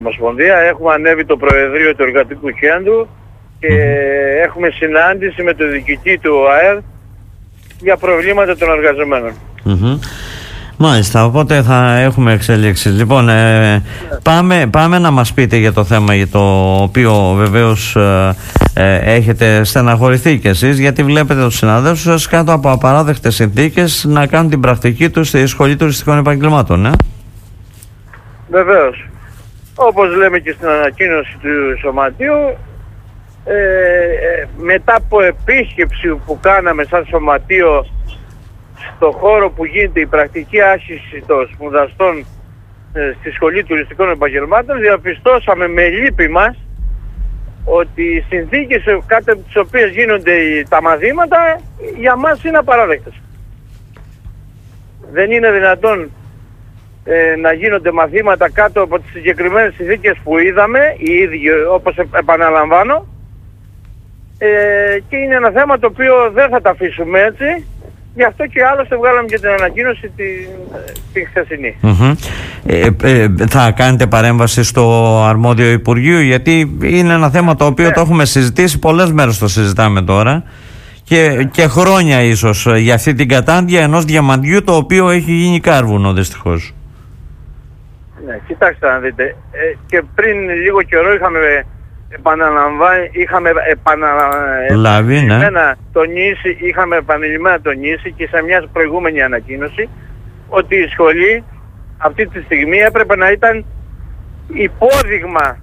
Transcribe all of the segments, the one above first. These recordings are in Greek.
Ομοσπονδία, έχουμε ανέβει το Προεδρείο του Εργατικού Κέντρου και έχουμε συνάντηση με το διοικητή του ΟΑΕΔ για προβλήματα των εργαζομένων. Μάλιστα, οπότε θα έχουμε εξελίξεις. Λοιπόν, πάμε να μας πείτε για το θέμα για το οποίο βεβαίως έχετε στεναχωρηθεί κι εσείς, γιατί βλέπετε τους συναδέλφους σας κάτω από απαράδεκτες συνθήκες να κάνουν την πρακτική τους στη Σχολή Τουριστικών Επαγγελμάτων. Βεβαίως. Όπως λέμε και στην ανακοίνωση του Σωματείου, μετά από επίσκεψη που κάναμε σαν Σωματείο στο χώρο που γίνεται η πρακτική άσκηση των σπουδαστών στη Σχολή Τουριστικών Επαγγελμάτων, διαπιστώσαμε με λύπη μας ότι οι συνθήκες κάτω από τις οποίες γίνονται τα μαθήματα για μας είναι απαράδεκτες. Δεν είναι δυνατόν να γίνονται μαθήματα κάτω από τις συγκεκριμένες συνθήκες που είδαμε οι ίδιοι, όπως επαναλαμβάνω, και είναι ένα θέμα το οποίο δεν θα τα αφήσουμε έτσι. Γι' αυτό και άλλωστε βγάλαμε και την ανακοίνωση την χθεσινή. Θα κάνετε παρέμβαση στο αρμόδιο Υπουργείο, γιατί είναι ένα θέμα το οποίο το έχουμε συζητήσει πολλές μέρες, το συζητάμε τώρα και χρόνια ίσως για αυτή την κατάντια ενός διαμαντιού το οποίο έχει γίνει κάρβουνο δυστυχώς. Ναι, κοιτάξτε να δείτε, και πριν λίγο καιρό είχαμε επανειλημμένα τονίσει και σε μια προηγούμενη ανακοίνωση ότι η σχολή αυτή τη στιγμή έπρεπε να ήταν υπόδειγμα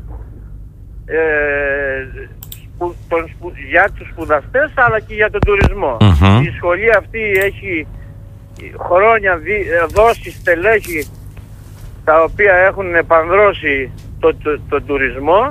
για τους σπουδαστές αλλά και για τον τουρισμό. Η σχολή αυτή έχει χρόνια δώσει στελέχη τα οποία έχουν επανδρώσει τον τουρισμό.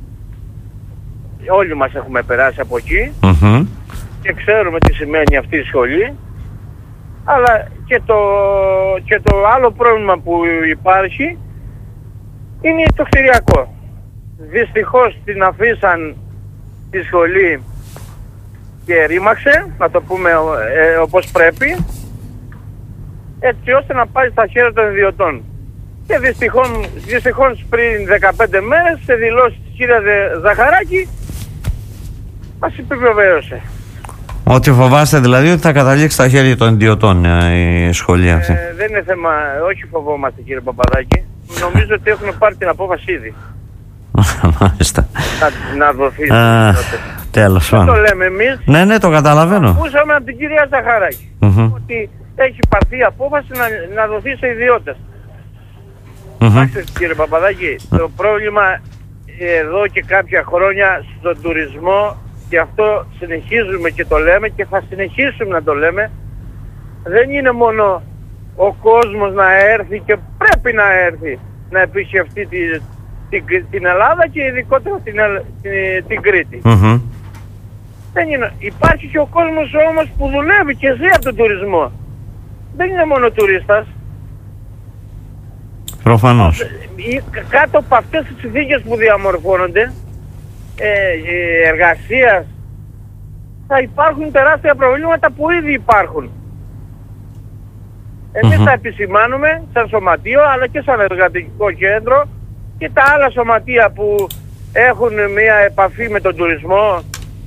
Όλοι μας έχουμε περάσει από εκεί και ξέρουμε τι σημαίνει αυτή η σχολή, αλλά και το άλλο πρόβλημα που υπάρχει είναι το κτηριακό. Δυστυχώς την αφήσαν τη σχολή και ρήμαξε, να το πούμε όπως πρέπει, έτσι ώστε να πάει στα χέρια των ιδιωτών. Και δυστυχώς πριν 15 μέρες σε δηλώσεις της κυρίας Ζαχαράκη μας επιβεβαίωσε. Ότι φοβάστε δηλαδή ότι θα καταλήξει στα χέρια των ιδιωτών η σχολή αυτή. Δεν είναι θέμα, όχι φοβόμαστε κύριε Παπαδάκη. Νομίζω ότι έχουν πάρει την απόφαση ήδη. Μάλιστα. Να δοθεί. Τέλος πάντων. Το λέμε εμείς. Ναι, το καταλαβαίνω. Ακούσαμε από την κυρία Ζαχαράκη ότι έχει πάρθει απόφαση να δοθεί σε ιδιώτες. Κύριε Παπαδάκη, το πρόβλημα εδώ και κάποια χρόνια στον τουρισμό, και αυτό συνεχίζουμε και το λέμε και θα συνεχίσουμε να το λέμε, δεν είναι μόνο ο κόσμος να έρθει και πρέπει να έρθει να επισκεφτεί την Ελλάδα και ειδικότερα την Κρήτη. Δεν είναι. Υπάρχει και ο κόσμος όμως που δουλεύει και ζει από τον τουρισμό. Δεν είναι μόνο τουρίστας. Προφανώς. Κάτω από αυτές τις συνθήκες που διαμορφώνονται εργασίας θα υπάρχουν τεράστια προβλήματα που ήδη υπάρχουν. Εμείς θα επισημάνουμε σαν σωματείο αλλά και σαν εργατικό κέντρο και τα άλλα σωματεία που έχουν μια επαφή με τον τουρισμό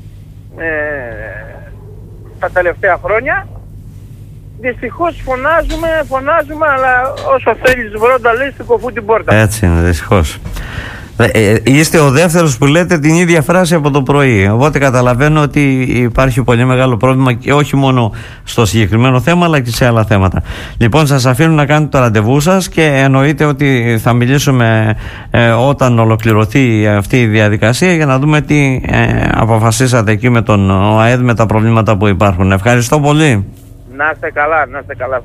τα τελευταία χρόνια. Δυστυχώς φωνάζουμε, αλλά όσο θέλεις βρόντα λέει στην κοφού την πόρτα. Έτσι είναι, δυστυχώς. Είστε ο δεύτερος που λέτε την ίδια φράση από το πρωί. Οπότε καταλαβαίνω ότι υπάρχει πολύ μεγάλο πρόβλημα και όχι μόνο στο συγκεκριμένο θέμα αλλά και σε άλλα θέματα. Λοιπόν, σας αφήνω να κάνετε το ραντεβού σας και εννοείται ότι θα μιλήσουμε όταν ολοκληρωθεί αυτή η διαδικασία για να δούμε τι αποφασίσατε εκεί με τον ΟΑΕΔ με τα προβλήματα που υπάρχουν. Ευχαριστώ πολύ. Να είστε καλά.